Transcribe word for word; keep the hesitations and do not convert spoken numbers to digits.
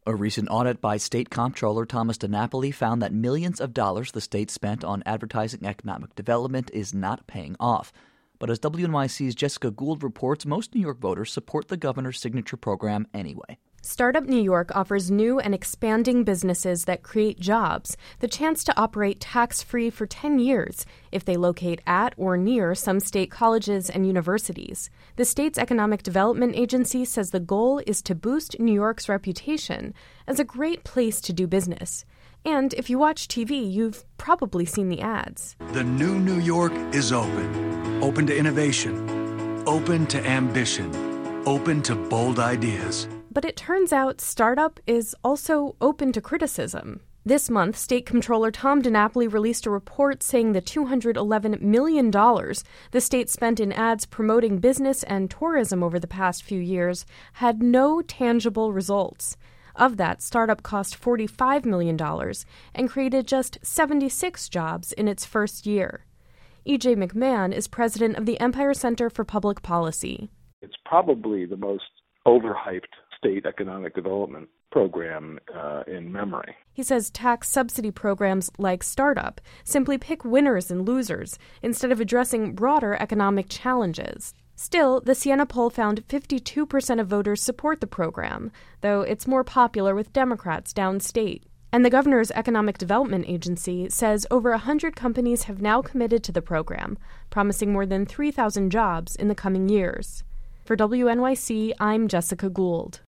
A recent audit by State Comptroller Thomas DiNapoli found that millions of dollars the state spent on advertising economic development is not paying off. But as W N Y C's Jessica Gould reports, most New York voters support the governor's signature program anyway. Startup New York offers new and expanding businesses that create jobs the chance to operate tax-free for ten years if they locate at or near some state colleges and universities. The state's Economic Development Agency says the goal is to boost New York's reputation as a great place to do business. And if you watch T V, you've probably seen the ads. The new New York is open. Open to innovation. Open to ambition. Open to bold ideas. But it turns out startup is also open to criticism. This month, State Comptroller Tom DiNapoli released a report saying the two hundred eleven million dollars the state spent in ads promoting business and tourism over the past few years had no tangible results. Of that, startup cost forty-five million dollars and created just seventy-six jobs in its first year. E J McMahon is president of the Empire Center for Public Policy. It's probably the most overhyped state economic development program uh, in memory. He says tax subsidy programs like Startup simply pick winners and losers instead of addressing broader economic challenges. Still, the Siena poll found fifty-two percent of voters support the program, though it's more popular with Democrats downstate. And the governor's Economic Development Agency says over one hundred companies have now committed to the program, promising more than three thousand jobs in the coming years. For W N Y C, I'm Jessica Gould.